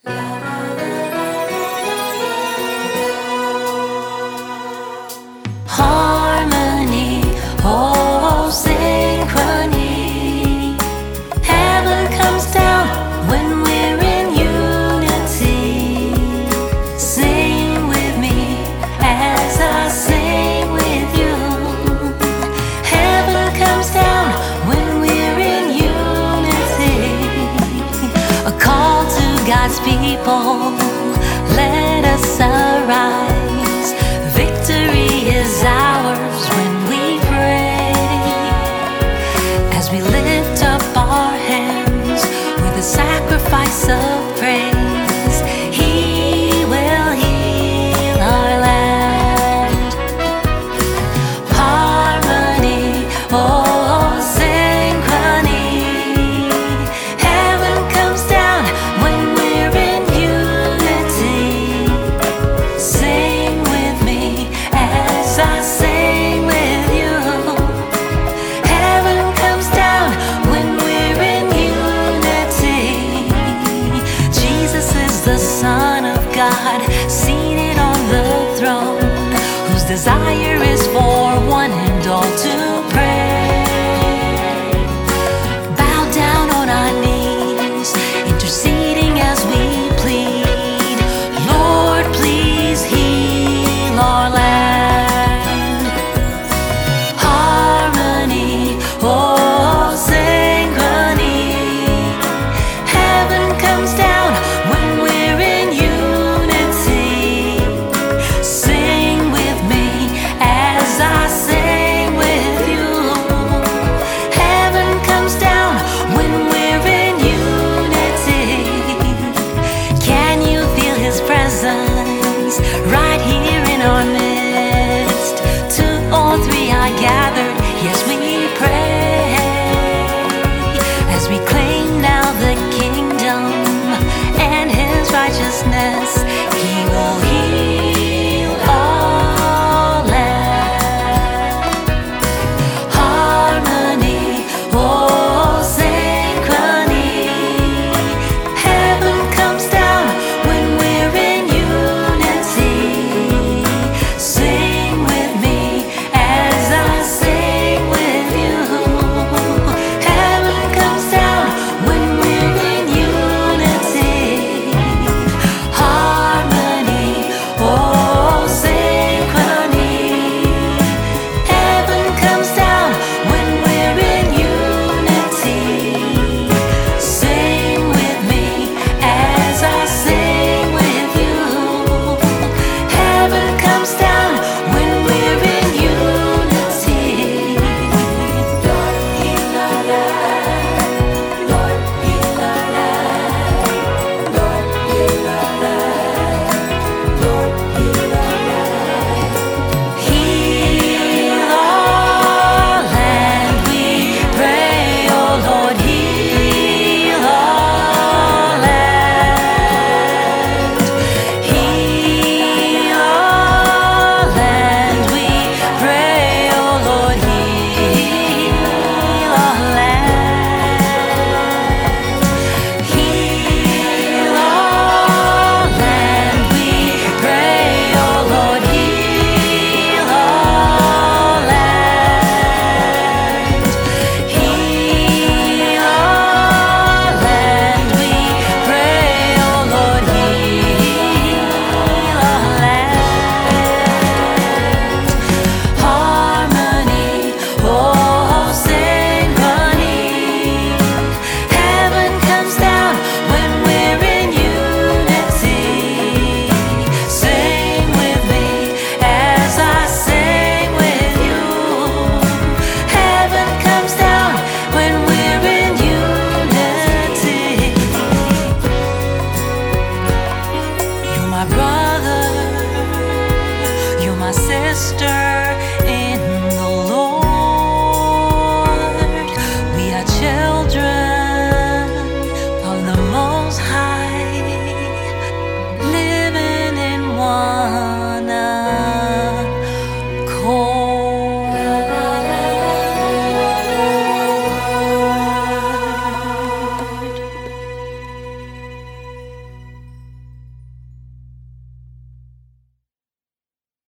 Harmony, oh synchrony. Heaven comes down when we're in unity. Sing with me as I sing with you. Heaven comes down when we're in unity. A call to God's people, let us arise. Victory is ours when we pray. As we lift up our hands with a sacrifice of praise, He will heal our land. Harmony, oh synchrony. Heaven comes down when we're in unity. Sing with me as I sing with you. Heaven comes down when we're in unity. Jesus is the Son of God, seated on the throne, whose desire is for one and all to pray. Bow down on our knees, interceding as we plead. Lord, please heal our land. Harmony, oh synchrony. Heaven comes down when we're in unity. Sing with me as I sing with you. Heaven comes down when we're in unity. Can you feel His presence right here in our midst? 2 or 3 are gathered, yes, we pray. As we claim now the kingdom and His righteousness,